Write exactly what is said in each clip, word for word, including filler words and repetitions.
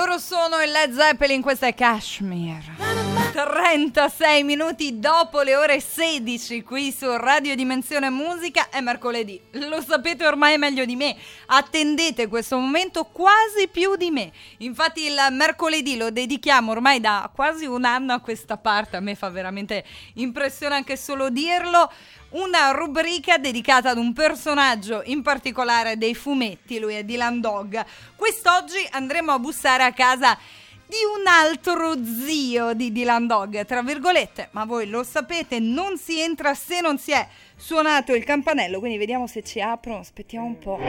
Loro sono il Led Zeppelin, questa è Kashmir. trentasei minuti dopo le ore sedici qui su Radio Dimensione Musica. È mercoledì, lo sapete ormai meglio di me, attendete questo momento quasi più di me. Infatti il mercoledì lo dedichiamo ormai da quasi un anno a questa parte. A me fa veramente impressione anche solo dirlo. Una rubrica dedicata ad un personaggio in particolare dei fumetti, lui è Dylan Dog. Quest'oggi andremo a bussare a casa di un altro zio di Dylan Dog, tra virgolette, ma voi lo sapete, non si entra se non si è suonato il campanello, quindi vediamo se ci aprono, aspettiamo un po'.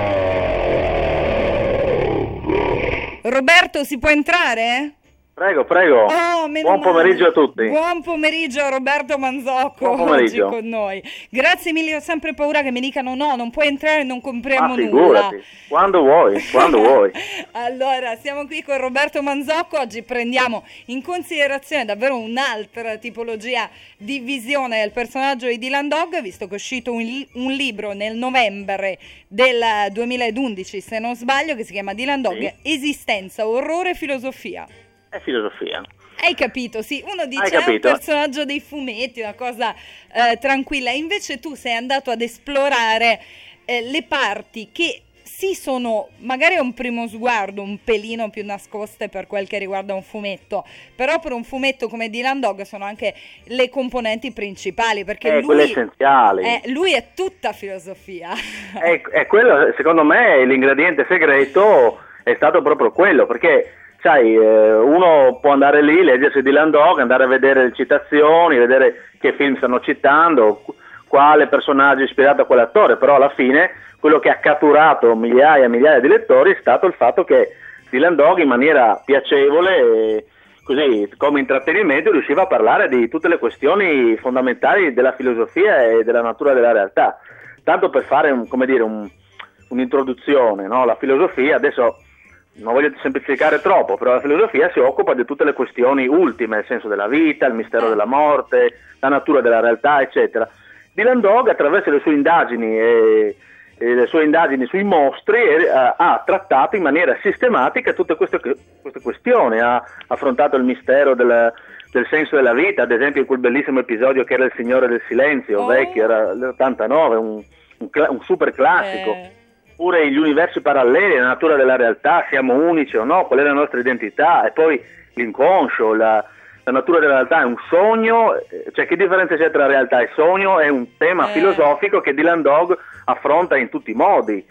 Roberto, si può entrare? Prego, prego. Oh, buon pomeriggio male. a tutti. Buon pomeriggio a Roberto Manzocco oggi con noi. Grazie mille, ho sempre paura che mi dicano no, non puoi entrare, non compriamo ah, figurati. nulla. Quando vuoi, quando vuoi. Allora, siamo qui con Roberto Manzocco, oggi prendiamo in considerazione davvero un'altra tipologia di visione del personaggio di Dylan Dog, visto che è uscito un, li- un libro nel novembre del duemilaundici, se non sbaglio, che si chiama Dylan Dog, sì. Esistenza, orrore e filosofia. È filosofia. Hai capito, sì, uno dice è un personaggio dei fumetti, una cosa eh, tranquilla, invece tu sei andato ad esplorare eh, le parti che sì sono magari a un primo sguardo un pelino più nascoste per quel che riguarda un fumetto, però per un fumetto come Dylan Dog sono anche le componenti principali, perché eh, lui, quelle essenziali. È, lui è tutta filosofia. È, è quello, secondo me, l'ingrediente segreto è stato proprio quello, perché sai, uno può andare lì, leggersi Dylan Dog, andare a vedere le citazioni, vedere che film stanno citando, quale personaggio è ispirato a quell'attore, però alla fine quello che ha catturato migliaia e migliaia di lettori è stato il fatto che Dylan Dog in maniera piacevole, così come intrattenimento, riusciva a parlare di tutte le questioni fondamentali della filosofia e della natura della realtà. Tanto per fare un, come dire, un, un'introduzione, no? La filosofia adesso non voglio semplificare troppo, però la filosofia si occupa di tutte le questioni ultime, il senso della vita, il mistero della morte, la natura della realtà, eccetera. Dylan Dog, attraverso le sue indagini e, e le sue indagini sui mostri, eh, ha trattato in maniera sistematica tutte queste, queste questioni, ha affrontato il mistero del, del senso della vita, ad esempio in quel bellissimo episodio che era Il Signore del Silenzio, oh. vecchio, era l'ottantanove, un, un, un super classico. Eh. Oppure gli universi paralleli, la natura della realtà, siamo unici o no, qual è la nostra identità, e poi l'inconscio, la, la natura della realtà è un sogno, cioè che differenza c'è tra realtà e sogno? È un tema eh. filosofico che Dylan Dog affronta in tutti i modi,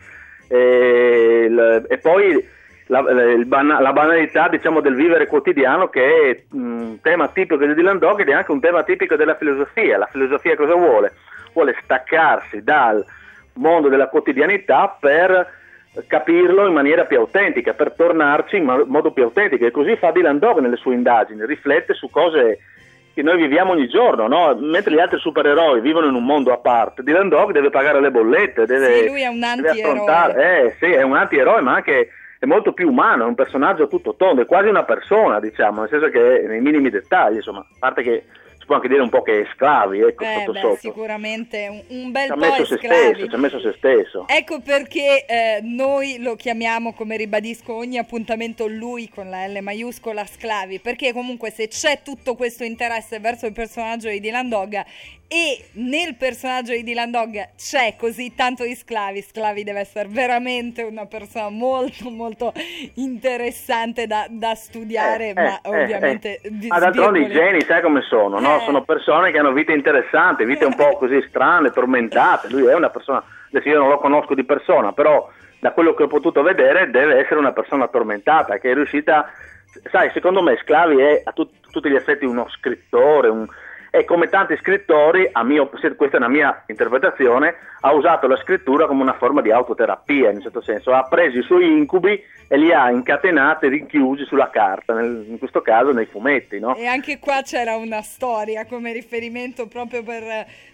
e, il, e poi la, la, la banalità, diciamo, del vivere quotidiano, che è un tema tipico di Dylan Dog ed è anche un tema tipico della filosofia. La filosofia cosa vuole? Vuole staccarsi dal mondo della quotidianità per capirlo in maniera più autentica, per tornarci in modo più autentico, e così fa Dylan Dog nelle sue indagini, riflette su cose che noi viviamo ogni giorno, no? Mentre gli altri supereroi vivono in un mondo a parte, Dylan Dog deve pagare le bollette, deve, sì, lui è un antieroe. Eh sì, è un antieroe, ma anche è molto più umano, è un personaggio tutto tondo, è quasi una persona, diciamo, nel senso che è nei minimi dettagli, insomma, a parte che si può anche dire un po' che schiavi, ecco, eh, sotto beh, sotto. Sicuramente un, un bel ci ha po' messo se stesso, ci ha messo se stesso. Ecco perché eh, noi lo chiamiamo, come ribadisco ogni appuntamento, lui con la L maiuscola, Sclavi, perché comunque se c'è tutto questo interesse verso il personaggio di Dylan Dog e nel personaggio di Dylan Dog c'è così tanto di Sclavi, Sclavi deve essere veramente una persona molto molto interessante da, da studiare, eh, ma eh, ovviamente eh, eh. Ma d'altronde i geni sai come sono, no? Sono persone che hanno vite interessanti, vite un po' così strane, tormentate. Lui è una persona, adesso io non lo conosco di persona, però da quello che ho potuto vedere deve essere una persona tormentata, che è riuscita, sai, secondo me Sclavi è a tut- tutti gli effetti uno scrittore, un, e come tanti scrittori, a mio, questa è una mia interpretazione, ha usato la scrittura come una forma di autoterapia, in un certo senso, ha preso i suoi incubi e li ha incatenati e rinchiusi sulla carta, nel, in questo caso nei fumetti, no? E anche qua c'era una storia come riferimento proprio per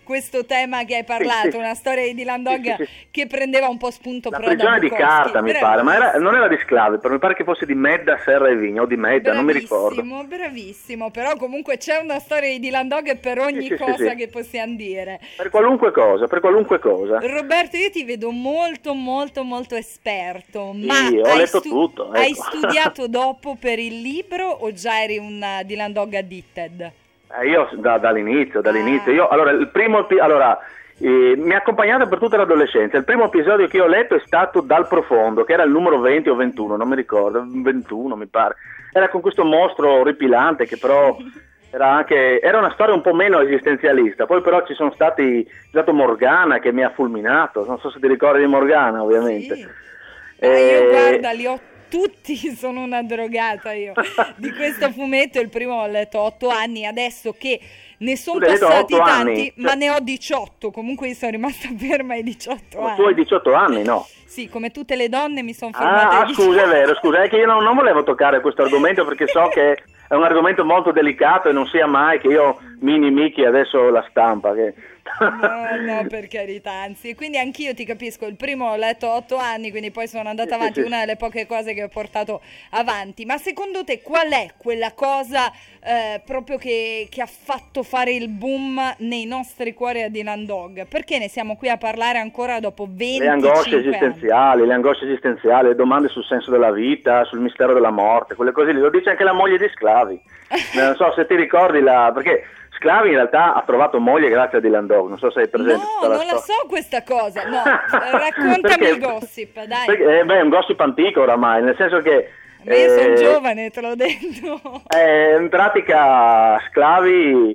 questo tema che hai parlato, sì, sì. una storia di Dylan Dog sì, sì, sì. che prendeva un po' spunto La però da prigione di Bukowski. carta mi pare, ma era, non era di schiavi, però mi pare che fosse di Medda, Serra e Vigna o di Medda, non mi ricordo. Bravissimo, bravissimo, però comunque c'è una storia di Dylan Dog per ogni Sì, sì, cosa sì, sì. che possiamo dire. Per qualunque cosa, per qualunque cosa. Roberto, io ti vedo molto molto molto esperto, Sì, ma ho hai, letto stu- tutto, ecco. hai studiato dopo per il libro o già eri un uh, Dylan Dog addicted? Eh, io da- dall'inizio, dall'inizio. Ah. Io, allora, il primo, epi- allora, eh, mi ha accompagnato per tutta l'adolescenza. Il primo episodio che io ho letto è stato Dal Profondo, che era il numero venti o ventuno, non mi ricordo, ventuno mi pare. Era con questo mostro orripilante che però era anche, era una storia un po' meno esistenzialista. Poi però ci sono stati, c'è stato Morgana che mi ha fulminato, non so se ti ricordi di Morgana ovviamente. Sì. Eh, Ah, io guarda, li ho tutti, sono una drogata io di questo fumetto. Il primo ho letto otto anni, adesso che ne sono Tu l'hai letto passati otto tanti, anni? ma ne ho diciotto, comunque io sono rimasta ferma ai diciotto Ma anni. tu hai diciotto anni, no? Sì, come tutte le donne mi sono fermata Ah, ai ah, diciotto. scusa, è vero, scusa, è che io non, non volevo toccare questo argomento perché so che è un argomento molto delicato e non sia mai che io mi inimichi adesso la stampa. Che... No, no, per carità, anzi, quindi anch'io ti capisco, il primo ho letto otto anni, quindi poi sono andata Sì, sì, avanti, sì. una delle poche cose che ho portato avanti. Ma secondo te qual è quella cosa eh, proprio che, che ha fatto fare il boom nei nostri cuori a Dylan Dog? Perché ne siamo qui a parlare ancora dopo venticinque Le angosce anni? esistenziali, le angosce esistenziali, le domande sul senso della vita, sul mistero della morte, quelle cose lì, lo dice anche la moglie di Sclavi. Non so se ti ricordi la... perché Sclavi in realtà ha trovato moglie grazie a Dylan Dog, non so se hai presente. No, tutta la non la storia. so questa cosa, no, raccontami Perché- il gossip, dai. Perché, eh, beh, è un gossip antico oramai, nel senso che... Ma io sono eh, giovane, te l'ho detto. Eh, in pratica Sclavi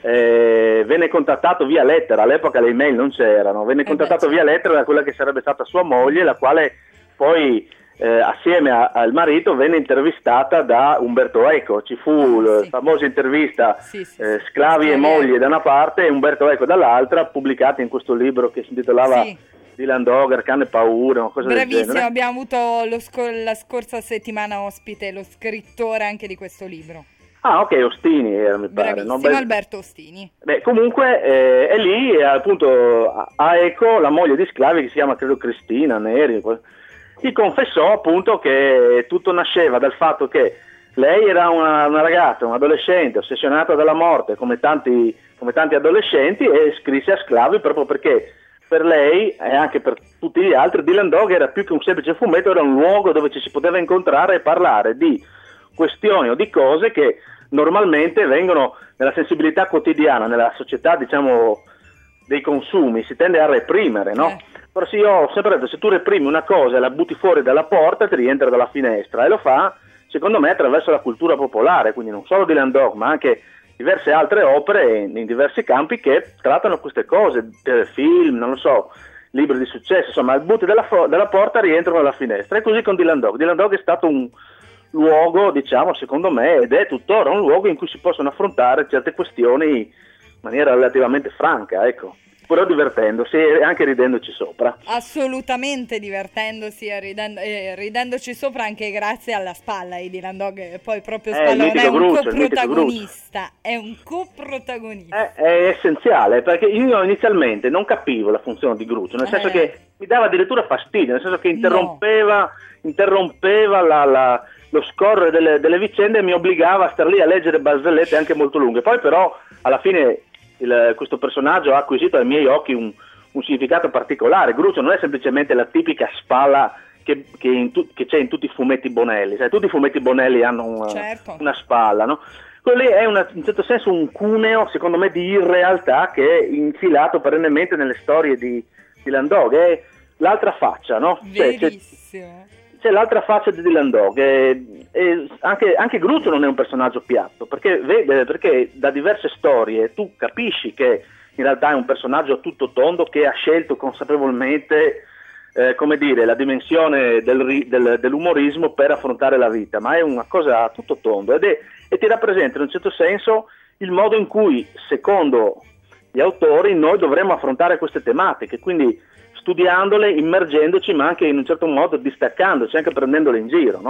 eh, venne contattato via lettera, all'epoca le email non c'erano, venne Eh contattato beh, via lettera da quella che sarebbe stata sua moglie, la quale poi eh, assieme a- al marito venne intervistata da Umberto Eco. Ci fu Ah, la sì. famosa intervista Sì, sì, eh, sì. Sclavi e Sclavi moglie Eco. da una parte e Umberto Eco dall'altra, pubblicata in questo libro che si intitolava Sì. Dylan Dog, Arcane e Paura, una cosa del Bravissimo, genere. abbiamo avuto lo scor- la scorsa settimana ospite lo scrittore anche di questo libro. Ah, ok, Ostini era, mi pare. Bravissimo, no? Beh, Alberto Ostini. Beh, comunque eh, è lì e appunto a- a Eco, la moglie di Sclavi, che si chiama credo Cristina Neri, que- gli confessò appunto che tutto nasceva dal fatto che lei era una, una ragazza, un adolescente ossessionata dalla morte come tanti, come tanti adolescenti, e scrisse a Sclavi proprio perché per lei e anche per tutti gli altri Dylan Dog era più che un semplice fumetto, era un luogo dove ci si poteva incontrare e parlare di questioni o di cose che normalmente vengono nella sensibilità quotidiana, nella società diciamo dei consumi, si tende a reprimere, no? Eh. Però sì, io ho sempre detto, se tu reprimi una cosa e la butti fuori dalla porta ti rientra dalla finestra, e lo fa secondo me attraverso la cultura popolare, quindi non solo Dylan Dog ma anche diverse altre opere in, in diversi campi che trattano queste cose, film, non lo so, libri di successo, insomma, il butti dalla, fo- dalla porta rientrano dalla finestra, e così con Dylan Dog. Dylan Dog è stato un luogo, diciamo, secondo me, ed è tuttora un luogo in cui si possono affrontare certe questioni in maniera relativamente franca, ecco, però divertendosi e anche ridendoci sopra. Assolutamente divertendosi e ridendo- eh, ridendoci sopra anche grazie alla spalla di Dylan Dog, e poi proprio Eh, il Spallone è mitico un Gruccio, il mitico coprotagonista, è un coprotagonista. È, è essenziale, perché io inizialmente non capivo la funzione di Gruccio, nel senso Eh. che mi dava addirittura fastidio, nel senso che interrompeva, interrompeva la, la- lo scorrere delle, delle vicende e mi obbligava a star lì a leggere barzellette anche molto lunghe. Poi però alla fine il- questo personaggio ha acquisito ai miei occhi un, un significato particolare. Gruccio non è semplicemente la tipica spalla che, che, in tu- che c'è in tutti i fumetti Bonelli, sai, tutti i fumetti Bonelli hanno una, Certo. una spalla, no? Quello lì è una, in certo senso un cuneo, secondo me, di irrealtà che è infilato perennemente nelle storie di, di Dylan Dog, è l'altra faccia, no? Cioè, c'è, Verissimo. c'è l'altra faccia di Dylan Dog, e, e anche, anche Gruccio non è un personaggio piatto, perché, vede, perché da diverse storie tu capisci che in realtà è un personaggio a tutto tondo che ha scelto consapevolmente, eh, come dire, la dimensione del, ri- del- dell'umorismo per affrontare la vita, ma è una cosa a tutto tondo, ed è, e ti rappresenta in un certo senso il modo in cui, secondo gli autori, noi dovremmo affrontare queste tematiche, quindi studiandole, immergendoci, ma anche in un certo modo distaccandoci, anche prendendole in giro, no?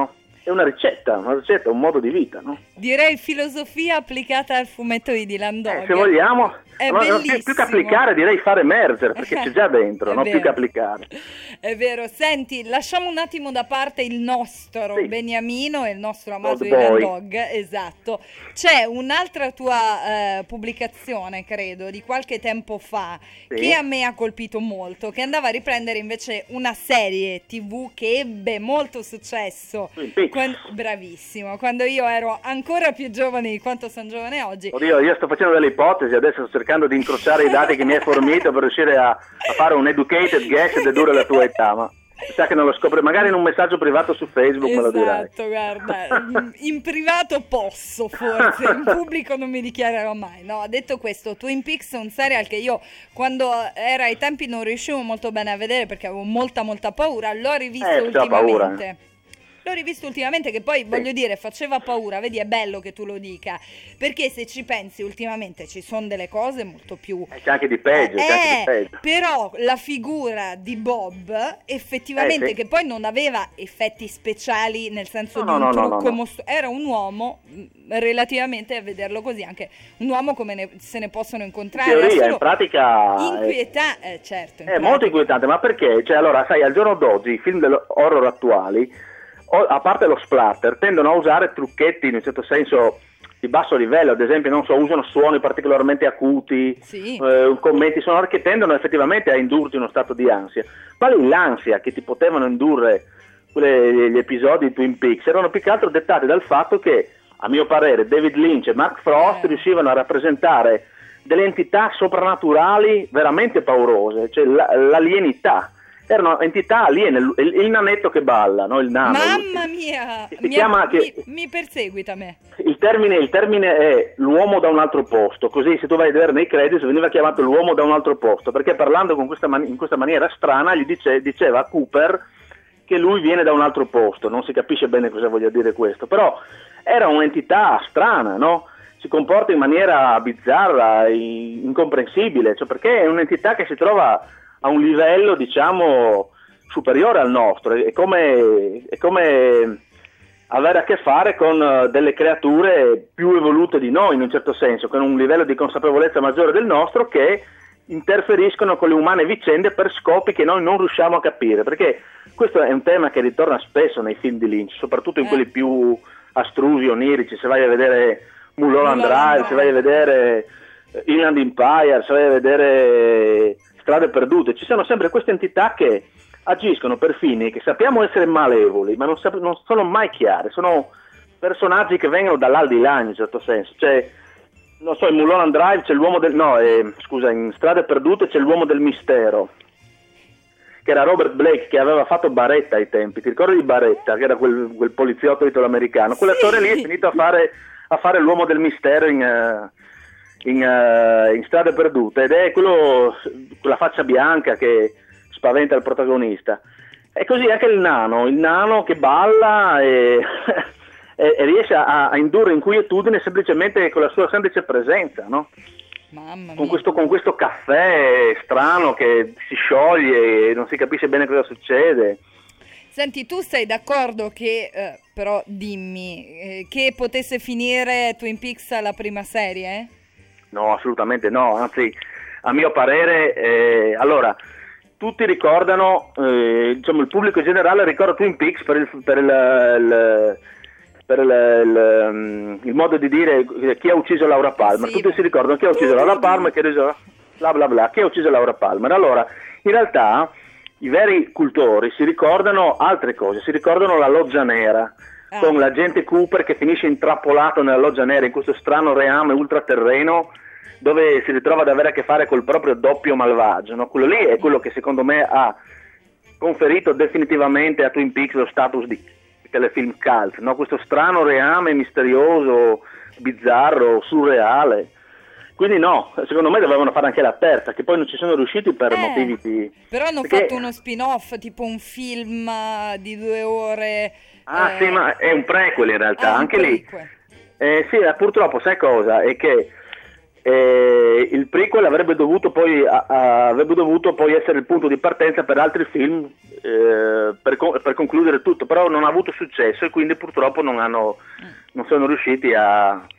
è una ricetta, una ricetta, un modo di vita, no? Direi filosofia applicata al fumetto di Dylan Dog. Eh, se vogliamo, è no, bellissimo. Più, più che applicare direi fare emergere, perché c'è già dentro, no? Più che applicare. È vero. Senti, lasciamo un attimo da parte il nostro sì. Beniamino e il nostro amato Old Dylan boy. Dog, esatto. C'è un'altra tua eh, pubblicazione, credo, di qualche tempo fa, sì. che a me ha colpito molto, che andava a riprendere invece una serie tivù che ebbe molto successo. Quando, bravissimo, quando io ero ancora più giovane di quanto sono giovane oggi. Oddio, io sto facendo delle ipotesi, adesso sto cercando di incrociare i dati che mi hai fornito per riuscire a, a fare un educated guess dedurre la tua età, ma sa che non lo scopri, magari in un messaggio privato su Facebook, esatto, me lo dirai. Esatto, guarda, in privato posso forse, in pubblico non mi dichiarerò mai. No, detto questo, Twin Peaks è un serial che io quando era ai tempi non riuscivo molto bene a vedere perché avevo molta molta paura, l'ho rivisto eh, ultimamente. Paura, eh. L'ho rivisto ultimamente che poi, voglio dire, faceva paura, vedi, è bello che tu lo dica, perché se ci pensi ultimamente ci sono delle cose molto più... Eh, c'è anche di peggio, eh, c'è anche di peggio. Però la figura di Bob, effettivamente, eh, sì. che poi non aveva effetti speciali, nel senso no, di un no, no, trucco no, no. mostro- era un uomo, relativamente a vederlo così, anche un uomo come ne, se ne possono incontrare. In teoria, in pratica... Inquietante, eh, certo. In è pratica. molto inquietante, ma perché? Cioè, allora, sai, al giorno d'oggi i film dell'horror attuali, a parte lo splatter, tendono a usare trucchetti in un certo senso di basso livello, ad esempio, non so, usano suoni particolarmente acuti, sì. eh, commenti sonori che tendono effettivamente a indurti in uno stato di ansia. Ma lì l'ansia che ti potevano indurre quelle, gli episodi di Twin Peaks erano più che altro dettati dal fatto che, a mio parere, David Lynch e Mark Frost eh. riuscivano a rappresentare delle entità soprannaturali veramente paurose, cioè l'alienità. Erano entità aliene, il, il nanetto che balla, no? Il nano. Mamma mia, si mi, chiama, mi, che, mi perseguita me. Il termine, il termine è l'uomo da un altro posto, così se tu vai a vedere nei credits veniva chiamato l'uomo da un altro posto, perché parlando con questa man- in questa maniera strana gli dice, diceva a Cooper che lui viene da un altro posto, non si capisce bene cosa voglia dire questo, però era un'entità strana, no? Si comporta in maniera bizzarra, incomprensibile, cioè perché è un'entità che si trova a un livello, diciamo, superiore al nostro, è come, è come avere a che fare con delle creature più evolute di noi, in un certo senso, con un livello di consapevolezza maggiore del nostro, che interferiscono con le umane vicende per scopi che noi non riusciamo a capire, perché questo è un tema che ritorna spesso nei film di Lynch, soprattutto in eh. quelli più astrusi, onirici, se vai a vedere Mulholland Drive, se vai a vedere Inland Empire, se vai a vedere Strade perdute, ci sono sempre queste entità che agiscono per fini che sappiamo essere malevoli, ma non, sap- non sono mai chiare, sono personaggi che vengono dall'aldilà in un certo senso, cioè, non so, in Mulholland Drive c'è l'uomo del, no, eh, scusa, in Strade perdute c'è l'uomo del mistero, che era Robert Blake, che aveva fatto Baretta ai tempi, ti ricordi di Baretta, che era quel, quel poliziotto italo-americano, quell'attore sì. lì è finito a fare, a fare l'uomo del mistero in... Uh, In, uh, in Strade perdute, ed è quello con la faccia bianca che spaventa il protagonista. E così anche il nano, il nano che balla e, e, e riesce a, a indurre inquietudine semplicemente con la sua semplice presenza, no? Mamma mia. Con questo, con questo caffè strano che si scioglie e non si capisce bene cosa succede. Senti, tu sei d'accordo che, eh, però dimmi, eh, che potesse finire Twin Peaks la prima serie? No, assolutamente no, anzi, a mio parere, eh, allora, tutti ricordano, eh, diciamo il pubblico in generale ricorda Twin Peaks per il, per il, il, per il, il, il modo di dire chi ha ucciso Laura Palmer, sì. Tutti si ricordano chi ha ucciso Laura Palmer, chi ha ucciso, bla bla bla, chi ha ucciso Laura Palmer. Allora, in realtà, i veri cultori si ricordano altre cose, si ricordano la loggia nera, Ah. con l'agente Cooper che finisce intrappolato nella loggia nera in questo strano reame ultraterreno dove si ritrova ad avere a che fare col proprio doppio malvagio, no? Quello lì è quello che secondo me ha conferito definitivamente a Twin Peaks lo status di telefilm cult, no? Questo strano reame misterioso, bizzarro, surreale. Quindi no, secondo me dovevano fare anche la terza, che poi non ci sono riusciti per eh, motivi di... Però hanno perché... fatto uno spin-off, tipo un film di due ore... Ah eh... sì, ma è un prequel in realtà, ah, anche un lì. prequel. Eh, sì, purtroppo sai cosa? È che E il prequel avrebbe dovuto poi a, a, avrebbe dovuto poi essere il punto di partenza per altri film, eh, per, per concludere tutto, però non ha avuto successo e quindi purtroppo non hanno non sono riusciti a, a,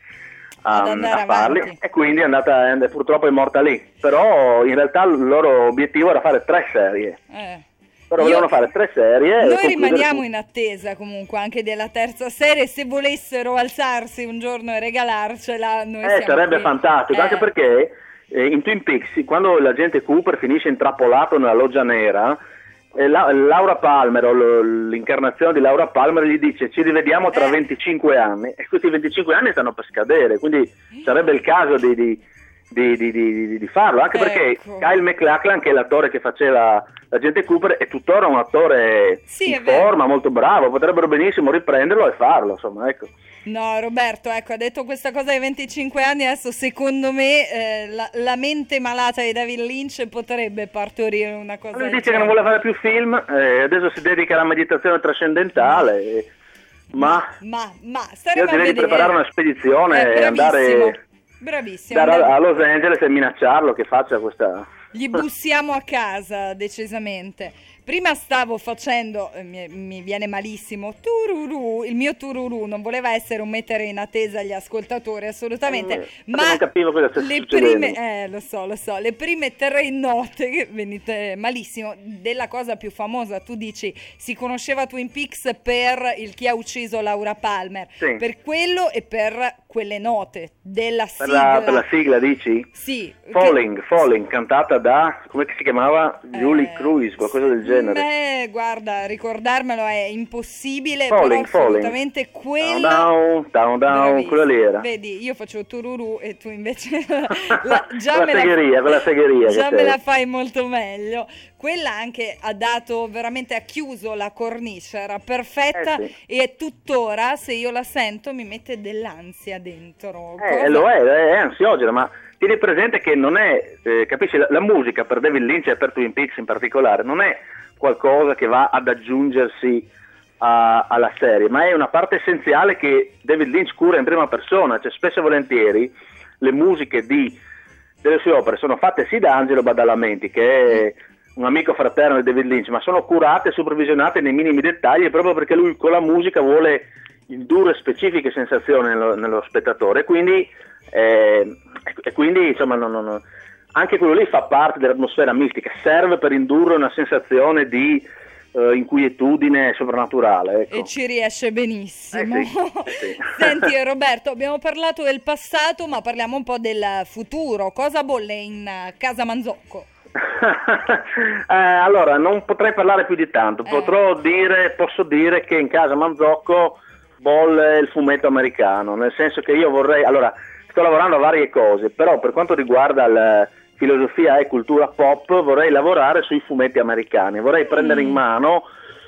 a farli, e quindi è andata è, purtroppo è morta lì. Però in realtà il loro obiettivo era fare tre serie. Eh. Però volevano fare tre serie. Noi rimaniamo tutto. in attesa comunque anche della terza serie, se volessero alzarsi un giorno e regalarcela noi eh, sarebbe qui. fantastico, eh. anche perché eh, in Twin Peaks, quando l'agente Cooper finisce intrappolato nella loggia nera, eh, la, Laura Palmer, o l, l'incarnazione di Laura Palmer, gli dice ci rivediamo tra eh. venticinque anni, e questi venticinque anni stanno per scadere, quindi sarebbe il caso di, di, di, di, di, di farlo, anche perché ecco. Kyle MacLachlan, che è l'attore che faceva l'agente Cooper, è tuttora un attore sì, in forma, molto bravo, potrebbero benissimo riprenderlo e farlo, insomma, ecco. No, Roberto, ecco, ha detto questa cosa ai venticinque anni, adesso secondo me eh, la, la mente malata di David Lynch potrebbe partorire una cosa. Lui dice che non vuole fare più film, eh, adesso si dedica alla meditazione trascendentale, eh, ma, ma, ma io direi di preparare una spedizione eh, e andare, bravissimo, andare a Los Angeles e minacciarlo che faccia questa... Gli bussiamo a casa, decisamente. Prima stavo facendo, eh, mi, mi viene malissimo, tururù, il mio tururù non voleva essere un mettere in attesa gli ascoltatori, assolutamente, eh, ma non capivo cosa stesse le succedendo. prime, eh lo so, lo so, le prime tre note, che venite malissimo, della cosa più famosa, tu dici, si conosceva Twin Peaks per il Chi ha ucciso Laura Palmer, sì. per quello e per quelle note della per sigla. La, per la sigla, dici? Sì. Falling, che... Falling, cantata da, come si chiamava? Julie eh, Cruise, qualcosa del genere. Eh, guarda, ricordarmelo è impossibile, Falling, però assolutamente falling. quella... Down, down, down, quella lì era. Vedi, io faccio tururù e tu invece la, già quella me segheria, la, quella segheria già che me sei. la fai molto meglio. Quella anche ha dato, veramente ha chiuso la cornice, era perfetta, eh sì. e tuttora se io la sento mi mette dell'ansia dentro. Eh, Cosa... lo è, è ansiogena, ma tieni presente che non è, eh, capisci, la, la musica per David Lynch e per Twin Peaks in particolare non è qualcosa che va ad aggiungersi a, alla serie, ma è una parte essenziale che David Lynch cura in prima persona, cioè spesso e volentieri le musiche di, delle sue opere sono fatte sì da Angelo Badalamenti, che è un amico fraterno di David Lynch, ma sono curate e supervisionate nei minimi dettagli proprio perché lui con la musica vuole indurre specifiche sensazioni nello, nello spettatore, quindi, eh, e quindi insomma non, non, anche quello lì fa parte dell'atmosfera mistica, serve per indurre una sensazione di uh, inquietudine soprannaturale, ecco. E ci riesce benissimo. Eh sì, eh sì. Senti Roberto, abbiamo parlato del passato, ma parliamo un po' del futuro. Cosa bolle in uh, casa Manzocco? eh, allora non potrei parlare più di tanto, eh. potrò dire, posso dire che in casa Manzocco bolle il fumetto americano, nel senso che io vorrei, allora sto lavorando a varie cose, però per quanto riguarda la filosofia e cultura pop vorrei lavorare sui fumetti americani, vorrei prendere mm. in mano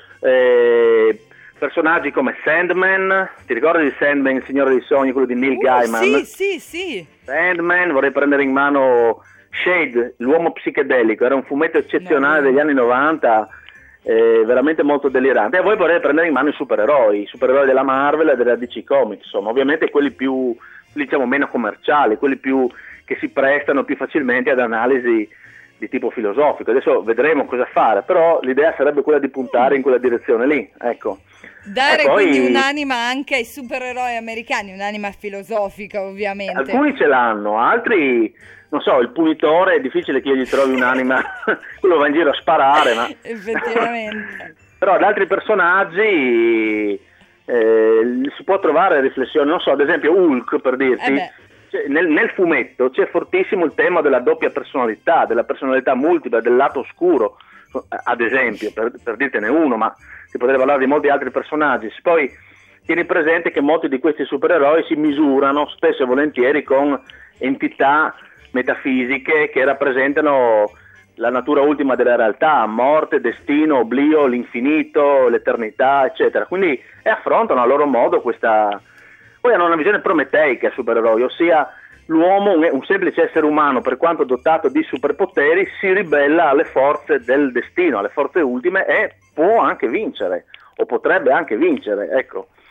eh, personaggi come Sandman, ti ricordi di Sandman, il Signore dei Sogni, quello di Neil uh, Gaiman? Sì, sì, sì. Sandman, vorrei prendere in mano Shade, l'uomo psichedelico, era un fumetto eccezionale no, degli anni novanta, eh, veramente molto delirante, e poi vorrei prendere in mano i supereroi, i supereroi della Marvel e della D C Comics, insomma, ovviamente quelli più, diciamo, meno commerciali, quelli più che si prestano più facilmente ad analisi di tipo filosofico. Adesso vedremo cosa fare, però l'idea sarebbe quella di puntare in quella direzione lì, ecco. Dare e poi, quindi un'anima anche ai supereroi americani, un'anima filosofica ovviamente. Alcuni ce l'hanno, altri, non so, il punitore è difficile che io gli trovi un'anima, quello va in giro a sparare, ma... Effettivamente. Però ad altri personaggi eh, si può trovare riflessione, non so, ad esempio Hulk, per dirti, eh cioè, nel, nel fumetto c'è fortissimo il tema della doppia personalità, della personalità multipla, del lato oscuro, ad esempio, per, per dirtene uno, ma si potrebbe parlare di molti altri personaggi. Poi tieni presente che molti di questi supereroi si misurano spesso e volentieri con entità metafisiche che rappresentano la natura ultima della realtà, morte, destino, oblio, l'infinito, l'eternità, eccetera. Quindi e affrontano a loro modo questa... Poi hanno una visione prometeica supereroi, ossia l'uomo, un, un semplice essere umano, per quanto dotato di superpoteri, si ribella alle forze del destino, alle forze ultime, e può anche vincere, o potrebbe anche vincere, ecco.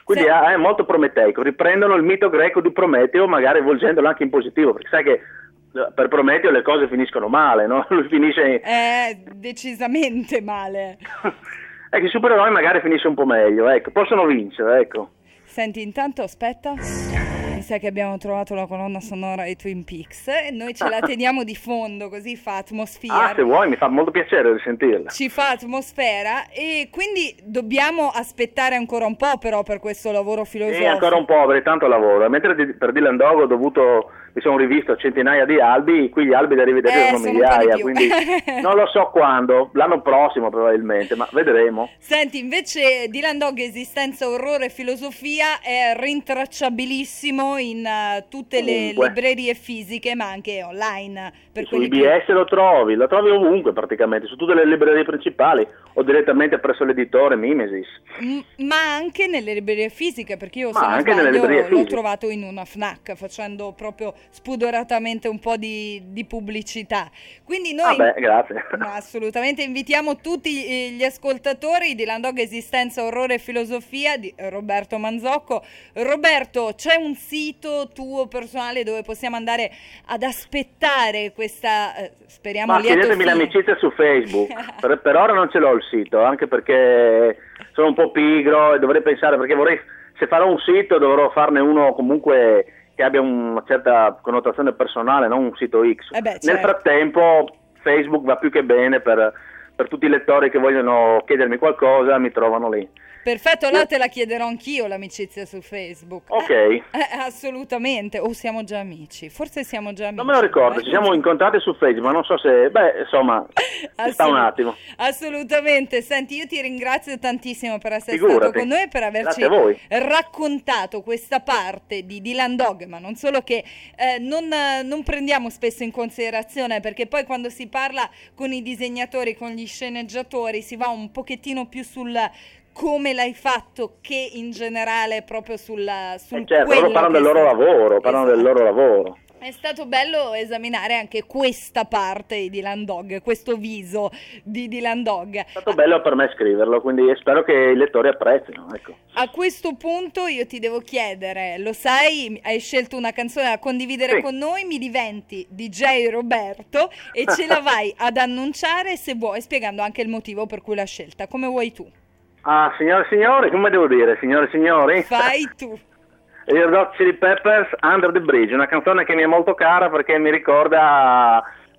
Quindi Se... è, è molto prometeico, riprendono il mito greco di Prometeo, magari volgendolo anche in positivo, perché sai che per Prometeo le cose finiscono male, no? Lui finisce in... Eh, decisamente male. Ecco, i supereroi magari finisce un po' meglio, ecco, possono vincere, ecco. Senti, intanto aspetta, mi sa che abbiamo trovato la colonna sonora di Twin Peaks e noi ce la teniamo di fondo, così fa atmosfera. Ah, se vuoi, mi fa molto piacere risentirla. Ci fa atmosfera e quindi dobbiamo aspettare ancora un po' però per questo lavoro filosofico. Sì, ancora un po', avrei tanto lavoro. Mentre di, per Dylan Dog ho dovuto, mi sono rivisto centinaia di albi, qui gli albi da rivedere eh, sono migliaia, quindi non lo so quando, l'anno prossimo probabilmente, ma vedremo. Senti, invece Dylan Dog Esistenza, Orrore e Filosofia è rintracciabilissimo in uh, tutte le Ovunque. librerie fisiche ma anche online. Per Su quelli I B S che... lo trovi, lo trovi ovunque praticamente, su tutte le librerie principali o direttamente presso l'editore Mimesis. M- ma anche nelle librerie fisiche, perché io Ma se non anche nelle sbaglio librerie l'ho fisiche. trovato in una FNAC facendo proprio spudoratamente un po' di, di pubblicità. Quindi noi Vabbè, grazie. ma assolutamente invitiamo tutti eh, gli ascoltatori di Landog Esistenza, Orrore e Filosofia di Roberto Manzocco. Roberto, c'è un sito tuo personale dove possiamo andare ad aspettare questa, eh, speriamo, Ma lieto chiedetemi fine? l'amicizia su Facebook, per, per ora non ce l'ho il sito, anche perché sono un po' pigro e dovrei pensare, perché vorrei, se farò un sito dovrò farne uno comunque che abbia una certa connotazione personale, non un sito X. Eh beh, certo. Nel frattempo Facebook va più che bene per, per tutti i lettori che vogliono chiedermi qualcosa, mi trovano lì. Perfetto, allora te la chiederò anch'io l'amicizia su Facebook. Ok. Eh, eh, assolutamente, o siamo già amici, forse siamo già amici. Non me lo ricordo, ci siamo incontrati su Facebook, ma non so se, beh, insomma, ci sta un attimo. Assolutamente, senti, io ti ringrazio tantissimo per essere Figurati. stato con noi e per averci Grazie a voi. raccontato questa parte di Dylan Dog, ma non solo, che eh, non, non prendiamo spesso in considerazione, perché poi quando si parla con i disegnatori, con gli sceneggiatori, si va un pochettino più sul come l'hai fatto che in generale proprio sul, sul Eh certo, quello loro parlano che del loro sta- lavoro, parlano del Esatto. loro lavoro. È stato bello esaminare anche questa parte di Dylan Dog, questo viso di Dylan Dog. È stato bello per me scriverlo, quindi spero che i lettori apprezzino, ecco. A questo punto io ti devo chiedere, lo sai, hai scelto una canzone da condividere Sì. con noi, mi diventi D J Roberto e ce la vai ad annunciare, se vuoi, spiegando anche il motivo per cui l'hai scelta, come vuoi tu. Ah, signore e signori, come devo dire, signore e signori? Fai tu. I Red Hot Chili Peppers, Under the Bridge, una canzone che mi è molto cara perché mi ricorda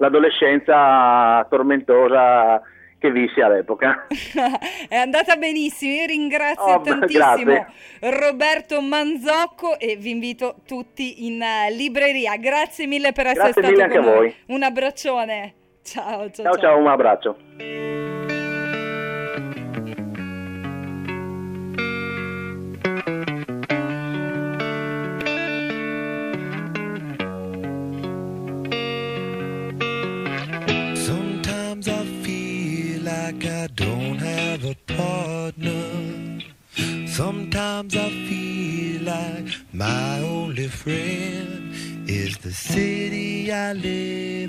l'adolescenza tormentosa che vissi all'epoca. È andata benissimo, io ringrazio Oh, tantissimo grazie. Roberto Manzocco e vi invito tutti in uh, libreria. Grazie mille per essere Grazie stato mille anche con a noi. voi. Un abbraccione. Ciao, ciao, Ciao ciao, un abbraccio. Sometimes I feel like I don't have a partner. Sometimes I feel like my only friend is the city I live